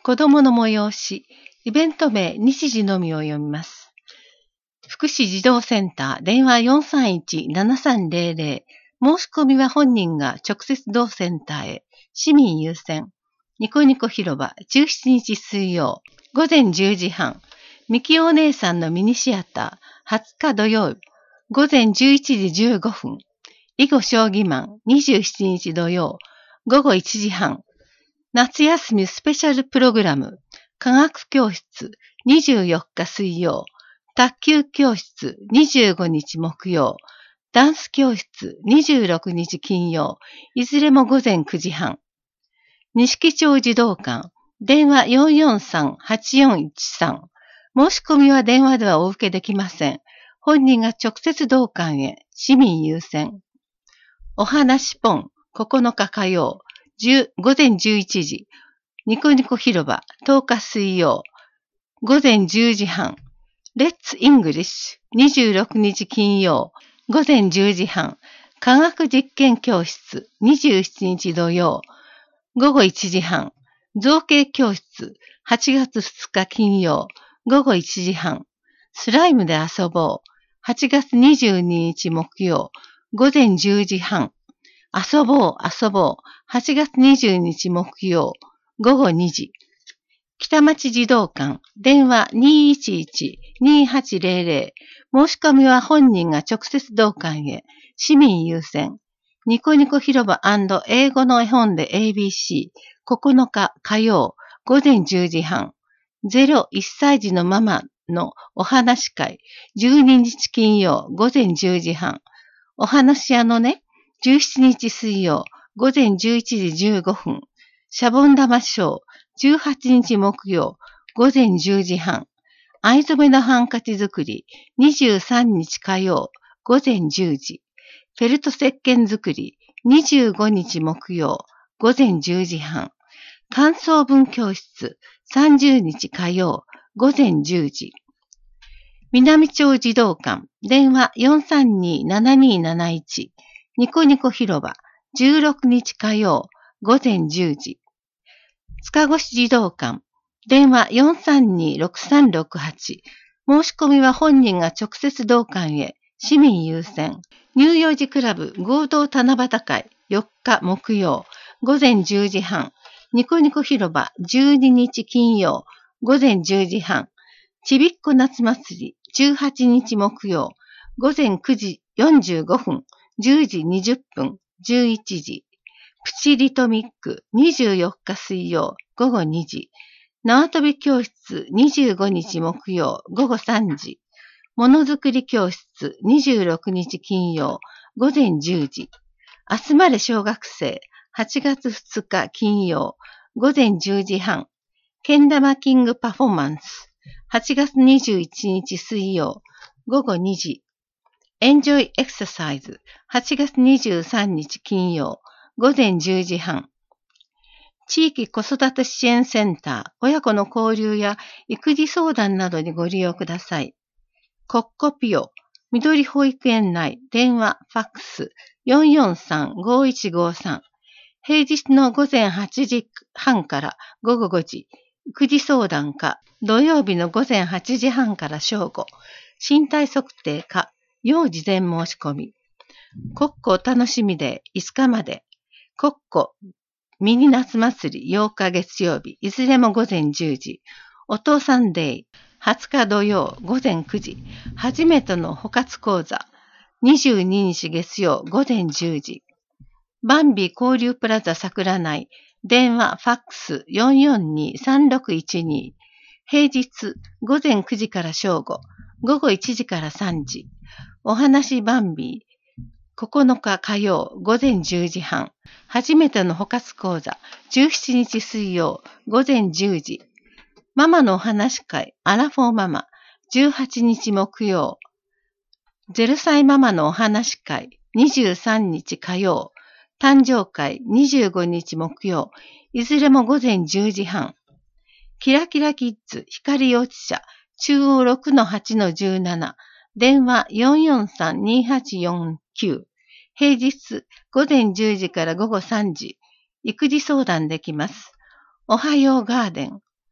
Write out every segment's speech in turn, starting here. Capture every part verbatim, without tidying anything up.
子供の催し、イベント名、日時のみを読みます。福祉児童センター、電話 よんさんいち ななさんぜろぜろ。申し込みは本人が直接同センターへ。市民優先。ニコニコ広場、じゅうしちにち水曜、午前じゅうじはん。ミキお姉さんのミニシアター、はつか土曜日、午前じゅういちじじゅうごふん。囲碁将棋マン、にじゅうしちにち土曜、午後いちじはん。夏休みスペシャルプログラム、科学教室、にじゅうよっか水曜、卓球教室、にじゅうごにち木曜、ダンス教室、にじゅうろくにち金曜、いずれも午前くじはん。錦町児童館、電話 よんよんさん はちよんいちさん。申し込みは電話ではお受けできません。本人が直接同館へ、市民優先。お話ポン、ここのか火曜、午前じゅういちじ、ニコニコ広場、とおか水曜、午前じゅうじはん。レッツイングリッシュ、にじゅうろくにち金曜、午前じゅうじはん。科学実験教室、にじゅうしちにち土曜、午後いちじはん。造形教室、はちがつふつか金曜、午後いちじはん。スライムで遊ぼう、はちがつにじゅうににち木曜、午前じゅうじはん。遊ぼう、遊ぼう、はちがつにじゅうにち木曜、午後にじ。北町児童館、電話 にいちいち にはちぜろぜろ。申し込みは本人が直接同館へ、市民優先。ニコニコ広場&英語の絵本で エービーシー、ここのか火曜、午前じゅうじはん。ゼロ、いっさい児のママのお話会、じゅうににち金曜、午前じゅうじはん。お話屋のね、じゅうしちにち水曜、午前じゅういちじじゅうごふん。シャボン玉ショー、じゅうはちにち木曜、午前じゅうじはん。藍染めのハンカチ作り、にじゅうさんにち火曜、午前じゅうじ。フェルト石鹸作り、にじゅうごにち木曜、午前じゅうじはん。感想文教室、さんじゅうにち火曜、午前じゅうじ。南町児童館、電話 よんさんに ななになないち。ニコニコ広場、じゅうろくにち火曜、午前じゅうじ。塚越児童館、電話 よんさんに ろくさんろくはち。申し込みは本人が直接同館へ、市民優先。乳幼児クラブ合同七夕会、よっか木曜、午前じゅうじはん。ニコニコ広場、じゅうににち金曜、午前じゅうじはん。ちびっこ夏祭り、じゅうはちにち木曜、午前くじよんじゅうごふん、じゅうじにじゅっぷん、じゅういちじ。プチリトミック、にじゅうよっか水曜、午後にじ。縄跳び教室、にじゅうごにち木曜、午後さんじ。ものづくり教室、にじゅうろくにち金曜、午前じゅうじ。集まれ小学生、はちがつふつか金曜、午前じゅうじはん。けん玉キングパフォーマンス、はちがつにじゅういちにち水曜、午後にじ。エンジョイエクササイズ、はちがつにじゅうさんにち金曜、午前じゅうじはん。地域子育て支援センター、親子の交流や育児相談などにご利用ください。コッコピオ、緑保育園内、電話、ファックス、よんよんさん ごいちごさん。平日の午前はちじはんから午後ごじ、育児相談課、土曜日の午前はちじはんから正午、身体測定課、要事前申し込み。コッコお楽しみでいつかまで。コッコミニ夏祭りようか月曜日、いずれも午前じゅうじ。お父さんデイ、はつか土曜午前くじ。初めての補活講座、にじゅうににち月曜午前じゅうじ。バンビ交流プラザ桜内、電話、ファックス よんよんに さんろくいちに。平日午前くじから正午、午後いちじからさんじ。お話バンビー。ここのか火曜午前じゅうじはん。初めての補活講座、じゅうしちにち水曜午前じゅうじ。ママのお話会、アラフォーママ、じゅうはちにち木曜。ゼロさいママのお話会、にじゅうさんにち火曜。誕生会、にじゅうごにち木曜。いずれも午前じゅうじはん。キラキラキッズ、光幼稚舎、中央 ろくのはちのじゅうなな。電話 よんよんさん にはちよんきゅう。平日午前じゅうじから午後さんじ。育児相談できます。おはようガーデン。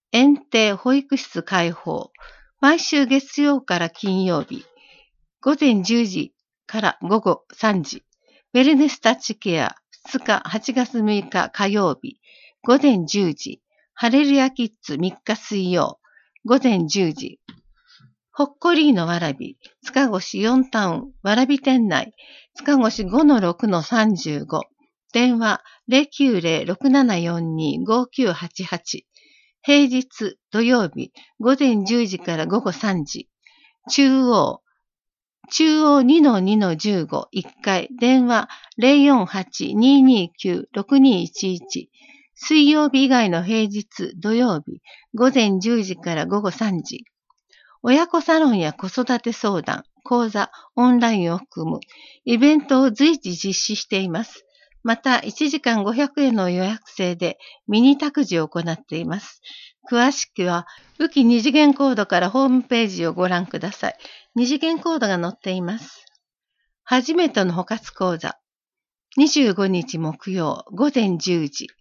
園庭保育室開放。毎週月曜から金曜日。午前じゅうじから午後さんじ。ウェルネスタッチケアふつかはちがつむいか火曜日。午前じゅうじ。ハレルヤキッズみっか水曜。午前じゅうじ。ほっこりーのわらび。塚越よんタウンわらび店内。塚越 ごのろくのさんじゅうご。電話 ゼロきゅうゼロ ろくななよんに ごきゅうはちはち。平日土曜日午前じゅうじから午後さんじ。中央中央 にのにのじゅうご いっかい電話 ゼロよんはち にーにーきゅう ろくにーいちいち。水曜日以外の平日土曜日午前じゅうじから午後さんじ。親子サロンや子育て相談、講座、オンラインを含むイベントを随時実施しています。また、いちじかんごひゃくえんの予約制でミニ託児を行っています。詳しくは、浮き二次元コードからホームページをご覧ください。二次元コードが載っています。初めての補活講座。にじゅうごにち木曜午前じゅうじ。